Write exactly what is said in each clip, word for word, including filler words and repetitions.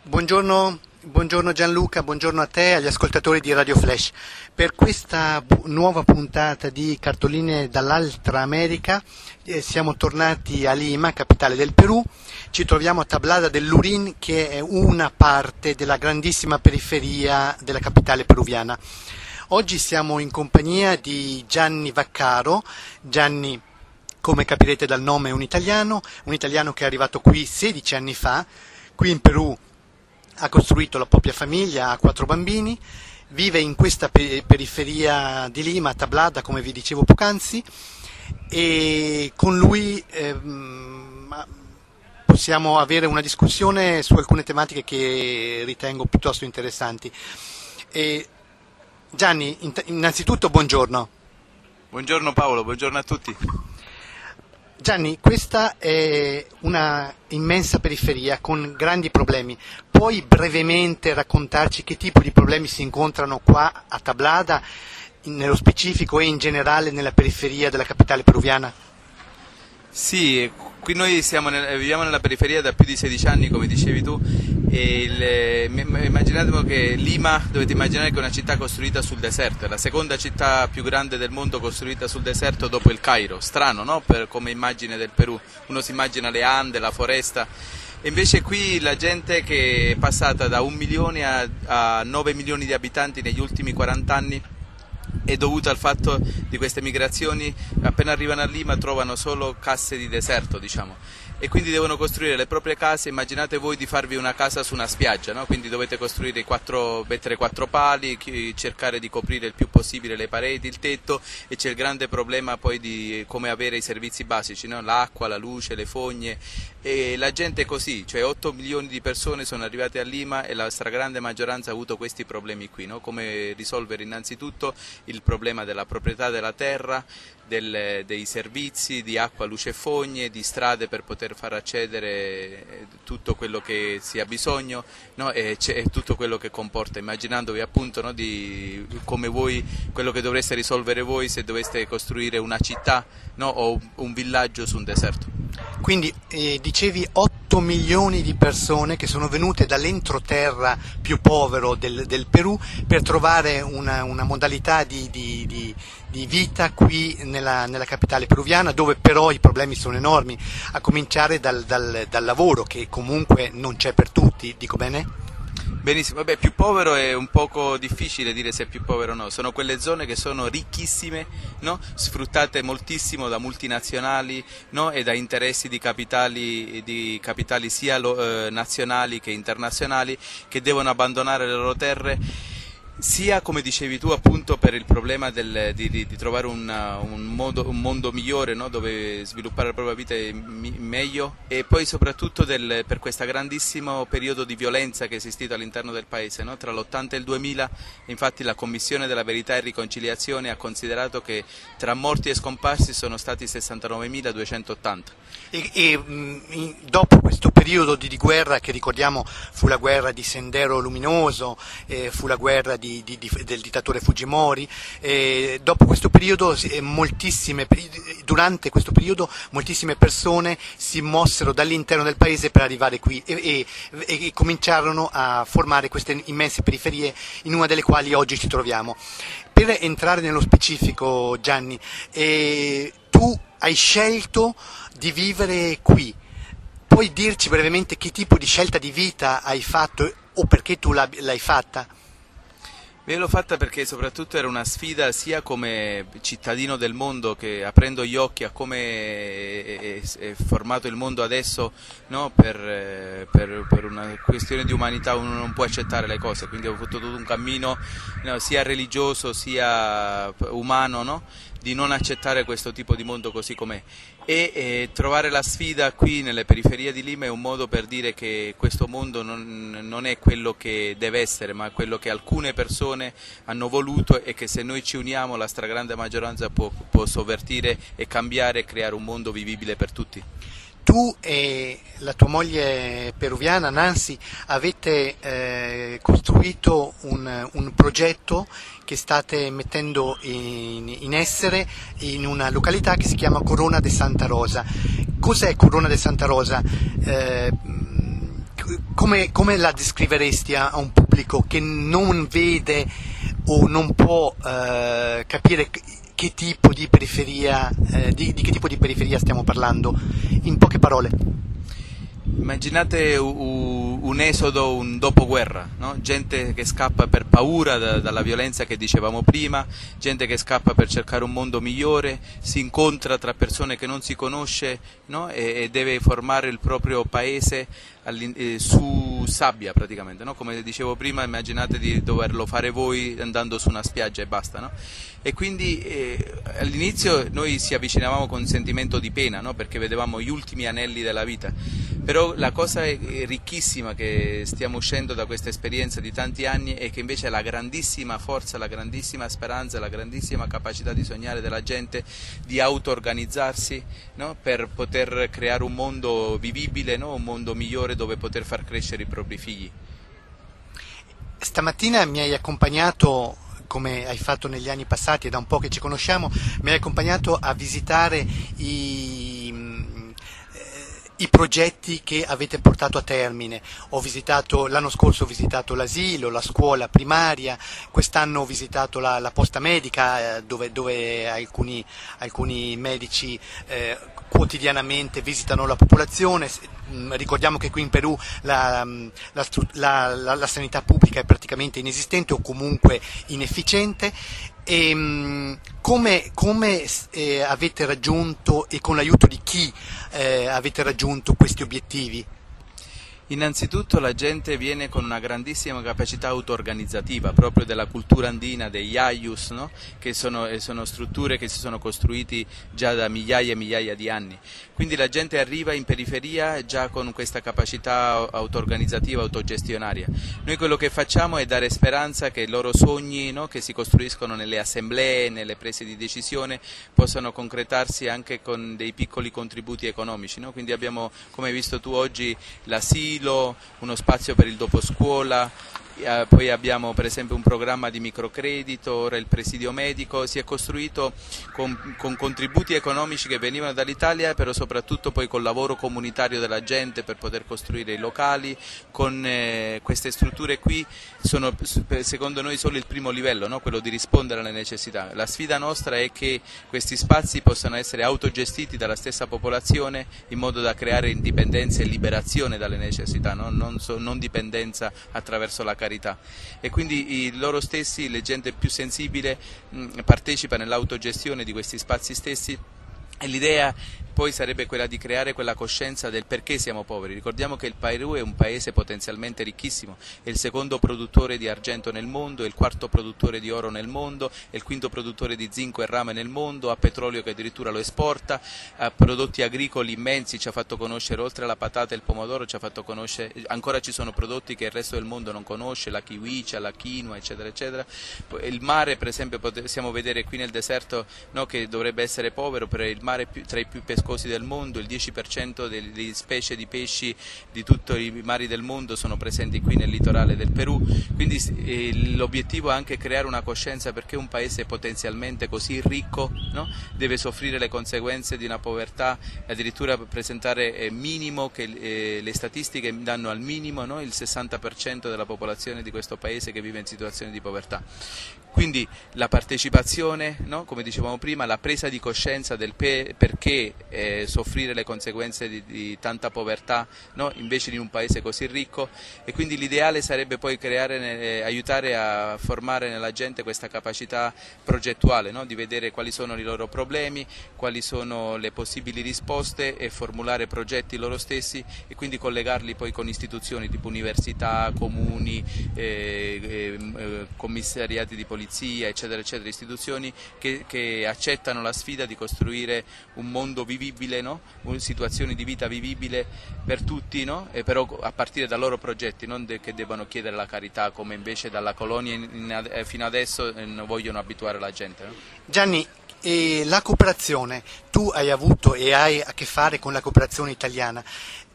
Buongiorno, buongiorno Gianluca, buongiorno a te e agli ascoltatori di Radio Flash. Per questa nuova puntata di Cartoline dall'altra America eh, siamo tornati a Lima, capitale del Perù. Ci troviamo a Tablada del Lurín, che è una parte della grandissima periferia della capitale peruviana. Oggi siamo in compagnia di Gianni Vaccaro. Gianni, come capirete dal nome, è un italiano, un italiano che è arrivato qui sedici anni fa, qui in Perù. Ha costruito la propria famiglia, ha quattro bambini, vive in questa periferia di Lima, a Tablada, come vi dicevo poc'anzi, e con lui ehm, possiamo avere una discussione su alcune tematiche che ritengo piuttosto interessanti. E Gianni, innanzitutto buongiorno. Buongiorno Paolo, buongiorno a tutti. Gianni, questa è una immensa periferia con grandi problemi. Puoi brevemente raccontarci che tipo di problemi si incontrano qua a Tablada, nello specifico e in generale nella periferia della capitale peruviana? Sì, qui noi siamo nel, viviamo nella periferia da più di sedici anni, come dicevi tu, e il, immaginate che Lima, dovete immaginare che è una città costruita sul deserto, è la seconda città più grande del mondo costruita sul deserto dopo il Cairo. Strano, no? Per, come immagine del Perù, uno si immagina le Ande, la foresta, e invece qui la gente che è passata da un milione a, a nove milioni di abitanti negli ultimi quaranta anni è dovuto al fatto di queste migrazioni. Appena arrivano a Lima trovano solo casse di deserto, diciamo, e quindi devono costruire le proprie case. Immaginate voi di farvi una casa su una spiaggia, no? Quindi dovete costruire quattro, mettere quattro pali, cercare di coprire il più possibile le pareti, il tetto, e c'è il grande problema poi di come avere i servizi basici, no? L'acqua, la luce, le fogne, e la gente è così, cioè otto milioni di persone sono arrivate a Lima e la stragrande maggioranza ha avuto questi problemi qui, no? Come risolvere innanzitutto il problema della proprietà della terra, del, dei servizi di acqua, luce e fogne, di strade per poter far accedere tutto quello che si ha bisogno, no? E c'è tutto quello che comporta, immaginandovi appunto, no, di come voi, quello che dovreste risolvere voi se doveste costruire una città, no, o un villaggio su un deserto. Quindi eh, dicevi otto milioni di persone che sono venute dall'entroterra più povero del, del Perù per trovare una, una modalità di, di, di, di vita qui nella, nella capitale peruviana, dove però i problemi sono enormi, a cominciare dal, dal, dal lavoro, che comunque non c'è per tutti, dico bene? Benissimo, vabbè, più povero è un poco difficile dire se è più povero o no, sono quelle zone che sono ricchissime, no? Sfruttate moltissimo da multinazionali, no? E da interessi di capitali, di capitali sia lo, eh, nazionali che internazionali, che devono abbandonare le loro terre, sia, come dicevi tu, appunto per il problema del, di, di, di trovare una, un, modo, un mondo migliore, no? Dove sviluppare la propria vita mi, meglio, e poi soprattutto del, per questo grandissimo periodo di violenza che è esistito all'interno del paese, no? Tra l'ottanta e il duemila, infatti la Commissione della Verità e Riconciliazione ha considerato che tra morti e scomparsi sono stati sessantanovemiladuecentottanta. E, e mh, dopo questo periodo di, di guerra, che ricordiamo fu la guerra di Sendero Luminoso, eh, fu la guerra di Di, di, del dittatore Fujimori, e dopo questo periodo moltissime, durante questo periodo moltissime persone si mossero dall'interno del paese per arrivare qui e, e, e cominciarono a formare queste immense periferie, in una delle quali oggi ci troviamo. Per entrare nello specifico, Gianni, eh, tu hai scelto di vivere qui. Puoi dirci brevemente che tipo di scelta di vita hai fatto o perché tu l'hai fatta? Io l'ho fatta perché soprattutto era una sfida sia come cittadino del mondo, che aprendo gli occhi a come è, è, è formato il mondo adesso, no? per, per, per una questione di umanità uno non può accettare le cose, quindi ho fatto tutto un cammino, no, sia religioso sia umano, no? Di non accettare questo tipo di mondo così com'è, e eh, trovare la sfida qui nelle periferie di Lima è un modo per dire che questo mondo non, non è quello che deve essere, ma quello che alcune persone hanno voluto, e che se noi ci uniamo la stragrande maggioranza può, può sovvertire e cambiare e creare un mondo vivibile per tutti. Tu e la tua moglie peruviana, Nancy, avete eh, costruito un, un progetto che state mettendo in, in essere in una località che si chiama Corona de Santa Rosa. Cos'è Corona de Santa Rosa? Eh, come, come la descriveresti a, a un pubblico che non vede o non può eh, capire che tipo di periferia, eh, di, di che tipo di periferia stiamo parlando, in poche parole? Immaginate un esodo, un dopoguerra, no? Gente che scappa per paura da, dalla violenza che dicevamo prima, gente che scappa per cercare un mondo migliore, si incontra tra persone che non si conosce, no? e, e deve formare il proprio paese eh, su sabbia praticamente, no? Come dicevo prima, immaginate di doverlo fare voi andando su una spiaggia e basta, no? E quindi eh, all'inizio noi ci avvicinavamo con un sentimento di pena, no? Perché vedevamo gli ultimi anelli della vita, però la cosa è ricchissima che stiamo uscendo da questa esperienza di tanti anni è che invece la grandissima forza, la grandissima speranza, la grandissima capacità di sognare della gente di auto-organizzarsi, no? Per poter creare un mondo vivibile, no? Un mondo migliore dove poter far crescere i propri figli. Stamattina mi hai accompagnato, come hai fatto negli anni passati, è da un po' che ci conosciamo, mi hai accompagnato a visitare i, i progetti che avete portato a termine. Ho visitato, l'anno scorso ho visitato l'asilo, la scuola primaria, quest'anno ho visitato la, la posta medica eh, dove, dove alcuni, alcuni medici eh, quotidianamente visitano la popolazione. Ricordiamo che qui in Perù la, la, la, la, la sanità pubblica è praticamente inesistente o comunque inefficiente. E, come come eh, avete raggiunto e con l'aiuto di chi eh, avete raggiunto questi obiettivi? Innanzitutto la gente viene con una grandissima capacità auto-organizzativa proprio della cultura andina, degli ayllus, no? Che sono, sono strutture che si sono costruiti già da migliaia e migliaia di anni. Quindi la gente arriva in periferia già con questa capacità auto-organizzativa, autogestionaria. Noi quello che facciamo è dare speranza che i loro sogni, no? Che si costruiscono nelle assemblee, nelle prese di decisione, possano concretarsi anche con dei piccoli contributi economici, no? Quindi abbiamo, come hai visto tu oggi, l'asilo, uno spazio per il doposcuola, eh, poi abbiamo per esempio un programma di microcredito, ora il presidio medico, si è costruito con, con contributi economici che venivano dall'Italia, però soprattutto poi col lavoro comunitario della gente per poter costruire i locali, con eh, queste strutture qui sono secondo noi solo il primo livello, no? Quello di rispondere alle necessità. La sfida nostra è che questi spazi possano essere autogestiti dalla stessa popolazione in modo da creare indipendenza e liberazione dalle necessità, no? non, so, non dipendenza attraverso la carità. E quindi i, loro stessi, la gente più sensibile, mh, partecipa nell'autogestione di questi spazi stessi. E l'idea poi sarebbe quella di creare quella coscienza del perché siamo poveri. Ricordiamo che il Perù è un paese potenzialmente ricchissimo, è il secondo produttore di argento nel mondo, è il quarto produttore di oro nel mondo, è il quinto produttore di zinco e rame nel mondo, ha petrolio che addirittura lo esporta, ha prodotti agricoli immensi, ci ha fatto conoscere, oltre alla patata e il pomodoro, ci ha fatto conoscere, ancora ci sono prodotti che il resto del mondo non conosce, la kiwicha, la quinoa, eccetera, eccetera. Il mare, per esempio, possiamo vedere qui nel deserto, no, che dovrebbe essere povero, però il mare più, tra i più pescosi del mondo, il dieci per cento delle specie di pesci di tutti i mari del mondo sono presenti qui nel litorale del Perù, quindi eh, l'obiettivo è anche creare una coscienza perché un paese potenzialmente così ricco, no, deve soffrire le conseguenze di una povertà, addirittura presentare eh, minimo, che eh, le statistiche danno al minimo, no, il sessanta per cento della popolazione di questo paese che vive in situazioni di povertà. Quindi la partecipazione, no? Come dicevamo prima, la presa di coscienza del pe- perché eh, soffrire le conseguenze di, di tanta povertà, no? Invece di un paese così ricco, e quindi l'ideale sarebbe poi creare, eh, aiutare a formare nella gente questa capacità progettuale, no? Di vedere quali sono i loro problemi, quali sono le possibili risposte e formulare progetti loro stessi e quindi collegarli poi con istituzioni tipo università, comuni, eh, eh, commissariati di polizia, eccetera, eccetera, istituzioni che, che accettano la sfida di costruire un mondo vivibile, no? Situazioni di vita vivibile per tutti, no? E però a partire dai loro progetti, non de- che debbano chiedere la carità come invece dalla colonia in, in, eh, fino adesso eh, vogliono abituare la gente, no? Gianni, e la cooperazione, tu hai avuto e hai a che fare con la cooperazione italiana.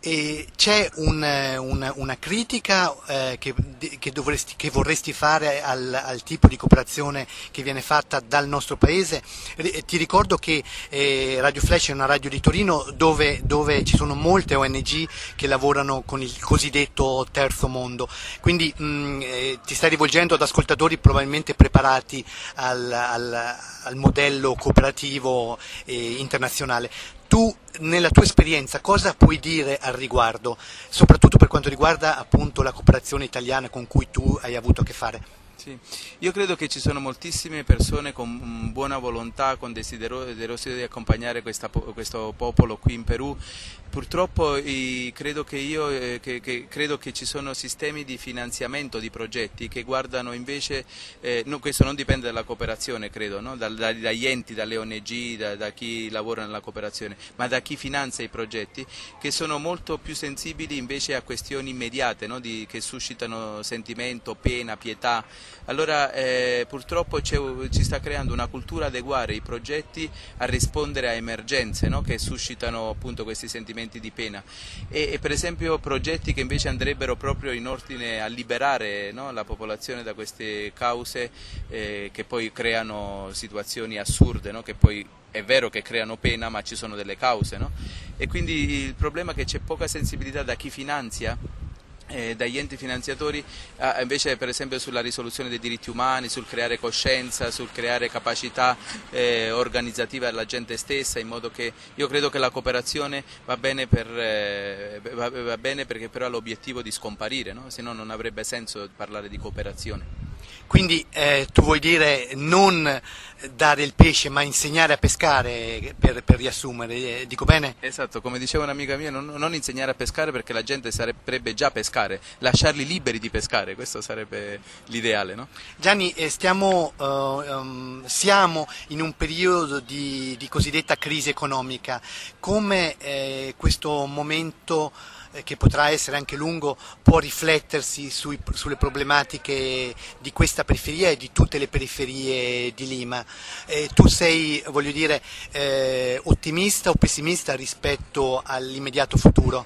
E c'è un, un, una critica eh, che, che, dovresti, che vorresti fare al, al tipo di cooperazione che viene fatta dal nostro paese? E ti ricordo che eh, Radio Flash è una radio di Torino dove, dove ci sono molte O N G che lavorano con il cosiddetto terzo mondo, quindi mh, eh, ti stai rivolgendo ad ascoltatori probabilmente preparati al, al, al modello cooperativo eh, internazionale. Tu, nella tua esperienza, cosa puoi dire al riguardo, soprattutto per quanto riguarda appunto la cooperazione italiana con cui tu hai avuto a che fare? Sì. Io credo che ci sono moltissime persone con buona volontà, con desiderio, desiderio di accompagnare questa, questo popolo qui in Perù. Purtroppo eh, credo, che io, eh, che, che, credo che ci sono sistemi di finanziamento di progetti che guardano invece, eh, no, questo non dipende dalla cooperazione credo, no? da, da, dagli enti, dalle O N G, da, da chi lavora nella cooperazione, ma da chi finanzia i progetti, che sono molto più sensibili invece a questioni immediate, no? di, che suscitano sentimento, pena, pietà. Allora eh, purtroppo ci sta creando una cultura adeguare i progetti a rispondere a emergenze, no? che suscitano appunto questi sentimenti di pena e, e per esempio progetti che invece andrebbero proprio in ordine a liberare, no? la popolazione da queste cause eh, che poi creano situazioni assurde, no? che poi è vero che creano pena ma ci sono delle cause, no? E quindi il problema è che c'è poca sensibilità da chi finanzia, Eh, dagli enti finanziatori eh, invece per esempio sulla risoluzione dei diritti umani, sul creare coscienza, sul creare capacità eh, organizzativa della gente stessa, in modo che io credo che la cooperazione va bene, per, eh, va, va bene perché però ha l'obiettivo di scomparire, no? Se no non avrebbe senso parlare di cooperazione. Quindi eh, tu vuoi dire non dare il pesce ma insegnare a pescare, per, per riassumere, eh, dico bene? Esatto, come diceva un'amica mia, non, non insegnare a pescare perché la gente sarebbe già pescare, lasciarli liberi di pescare, questo sarebbe l'ideale, no? Gianni, eh, stiamo, uh, um, siamo in un periodo di, di cosiddetta crisi economica, come eh, questo momento che potrà essere anche lungo, può riflettersi sui, sulle problematiche di questa periferia e di tutte le periferie di Lima. Eh, tu sei, voglio dire, eh, ottimista o pessimista rispetto all'immediato futuro?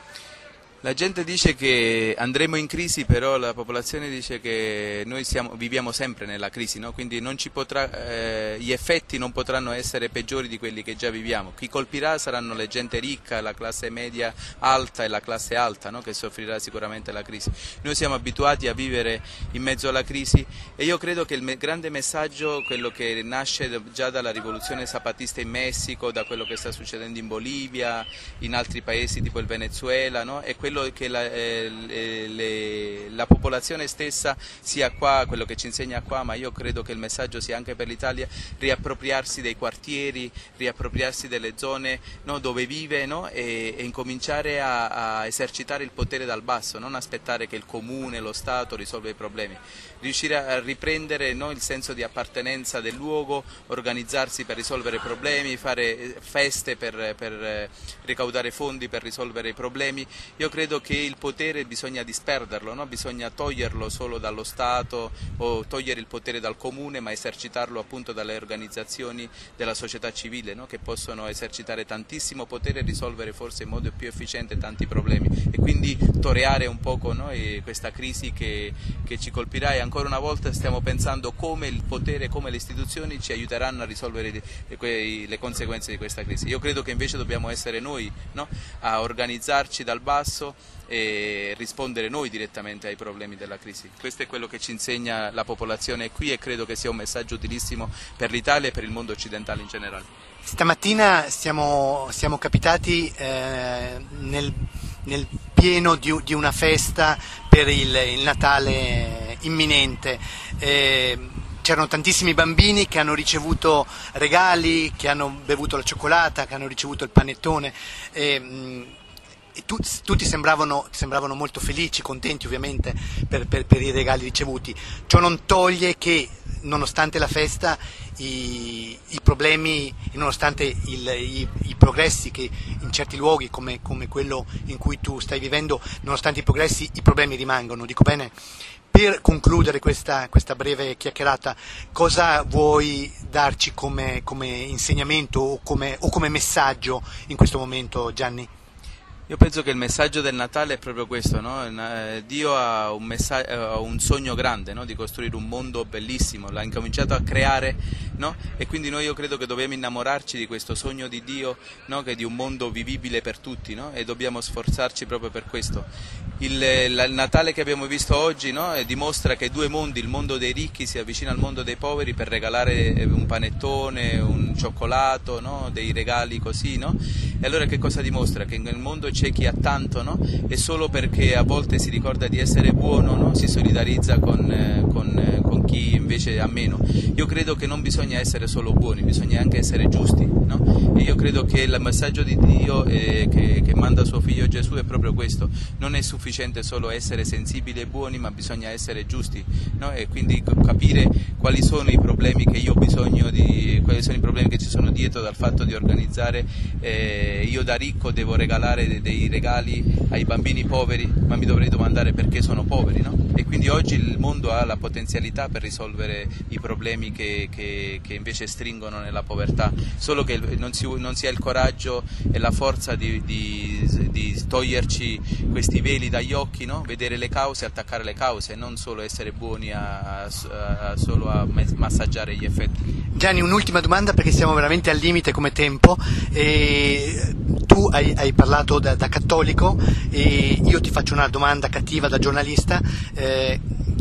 La gente dice che andremo in crisi, però la popolazione dice che noi siamo, viviamo sempre nella crisi, no? Quindi non ci potrà, eh, gli effetti non potranno essere peggiori di quelli che già viviamo. Chi colpirà saranno la gente ricca, la classe media alta e la classe alta, no? Che soffrirà sicuramente la crisi. Noi siamo abituati a vivere in mezzo alla crisi e io credo che il me- grande messaggio, quello che nasce già dalla rivoluzione zapatista in Messico, da quello che sta succedendo in Bolivia, in altri paesi tipo il Venezuela, no? È quello che la, eh, le, le, la popolazione stessa sia qua, quello che ci insegna qua, ma io credo che il messaggio sia anche per l'Italia, riappropriarsi dei quartieri, riappropriarsi delle zone, no, dove vive, no, e, e incominciare a, a esercitare il potere dal basso, non aspettare che il comune, lo Stato risolva i problemi, riuscire a riprendere, no, il senso di appartenenza del luogo, organizzarsi per risolvere problemi, fare feste per, per ricaudare fondi per risolvere i problemi. Io credo che il potere bisogna disperderlo, no? Bisogna toglierlo solo dallo Stato o togliere il potere dal comune, ma esercitarlo appunto dalle organizzazioni della società civile, no? Che possono esercitare tantissimo potere e risolvere forse in modo più efficiente tanti problemi e quindi toreare un poco, no? E questa crisi che, che ci colpirà e ancora una volta stiamo pensando come il potere, come le istituzioni ci aiuteranno a risolvere le, le, le conseguenze di questa crisi. Io credo che invece dobbiamo essere noi, no? A organizzarci dal basso e rispondere noi direttamente ai problemi della crisi. Questo è quello che ci insegna la popolazione qui e credo che sia un messaggio utilissimo per l'Italia e per il mondo occidentale in generale. Stamattina siamo, siamo capitati eh, nel, nel pieno di, di una festa per il, il Natale imminente. Eh, C'erano tantissimi bambini che hanno ricevuto regali, che hanno bevuto la cioccolata, che hanno ricevuto il panettone. Eh, E tutti, tutti sembravano, sembravano molto felici, contenti ovviamente per, per, per i regali ricevuti. Ciò non toglie che, nonostante la festa, i, i problemi, nonostante il, i, i progressi che in certi luoghi come, come quello in cui tu stai vivendo, nonostante i progressi, i problemi rimangono. Dico bene? Per concludere questa, questa breve chiacchierata, cosa vuoi darci come, come insegnamento o come, o come messaggio in questo momento, Gianni? Io penso che il messaggio del Natale è proprio questo, no? Dio ha un, messa- ha un sogno grande, no? Di costruire un mondo bellissimo, l'ha incominciato a creare, no? E quindi noi io credo che dobbiamo innamorarci di questo sogno di Dio, no? Che è di un mondo vivibile per tutti, no? E dobbiamo sforzarci proprio per questo. Il, il Natale che abbiamo visto oggi, no? Dimostra che due mondi, il mondo dei ricchi si avvicina al mondo dei poveri per regalare un panettone, un cioccolato, no? Dei regali così, no? E allora che cosa dimostra? Che nel mondo c'è chi ha tanto, no? E solo perché a volte si ricorda di essere buono, no? Si solidarizza con, eh, con, eh, con chi invece ha meno. Io credo che non bisogna essere solo buoni, bisogna anche essere giusti, no? E io credo che il messaggio di Dio eh, che, che manda suo figlio Gesù è proprio questo: non è sufficiente solo essere sensibili e buoni, ma bisogna essere giusti, no? E quindi capire quali sono i problemi che io ho bisogno di, quali sono i problemi che ci sono dietro dal fatto di organizzare, eh, io da ricco devo regalare dei, dei regali ai bambini poveri, ma mi dovrei domandare perché sono poveri, no? E quindi oggi il mondo ha la potenzialità per risolvere i problemi che, che, che invece stringono nella povertà, solo che non si, non si ha il coraggio e la forza di, di, di toglierci questi veli dagli occhi, no? Vedere le cause, attaccare le cause, non solo essere buoni a, a, a, solo a massaggiare gli effetti. Gianni, un'ultima domanda perché siamo veramente al limite come tempo. E tu hai, hai parlato da, da cattolico e io ti faccio una domanda cattiva da giornalista. Eh,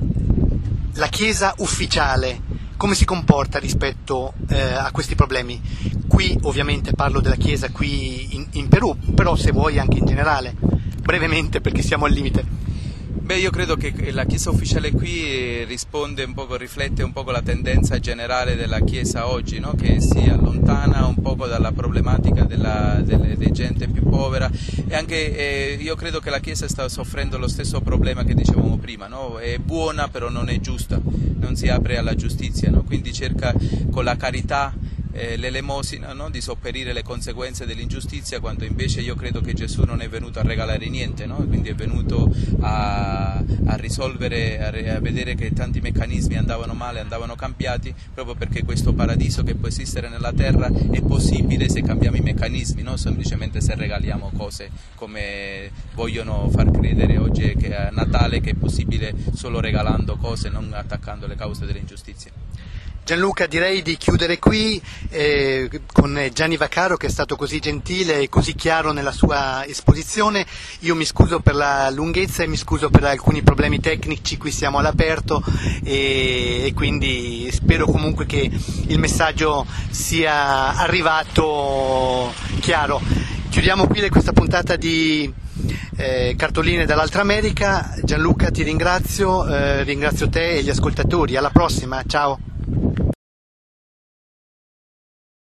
la Chiesa ufficiale come si comporta rispetto eh, a questi problemi? Qui ovviamente parlo della Chiesa qui in, in Perù, però se vuoi anche in generale, brevemente perché siamo al limite. Beh, io credo che la Chiesa ufficiale qui risponde un poco, riflette un po' la tendenza generale della Chiesa oggi, no? Che si allontana un poco dalla problematica della, delle, della gente più povera, e anche eh, io credo che la Chiesa sta soffrendo lo stesso problema che dicevamo prima, no? È buona però non è giusta, non si apre alla giustizia, no? Quindi cerca con la carità, Eh, l'elemosina, no? Di sopperire le conseguenze dell'ingiustizia, quando invece io credo che Gesù non è venuto a regalare niente, no? Quindi è venuto a, a risolvere, a, a vedere che tanti meccanismi andavano male, andavano cambiati, proprio perché questo paradiso che può esistere nella terra è possibile se cambiamo i meccanismi, non semplicemente se regaliamo cose come vogliono far credere oggi che a Natale, che è possibile solo regalando cose, non attaccando le cause delle ingiustizie. Gianluca, direi di chiudere qui eh, con Gianni Vaccaro, che è stato così gentile e così chiaro nella sua esposizione. Io mi scuso per la lunghezza e mi scuso per alcuni problemi tecnici, qui siamo all'aperto e, e quindi spero comunque che il messaggio sia arrivato chiaro. Chiudiamo qui questa puntata di eh, Cartoline dall'Altra America. Gianluca, ti ringrazio, eh, ringrazio te e gli ascoltatori. Alla prossima, ciao!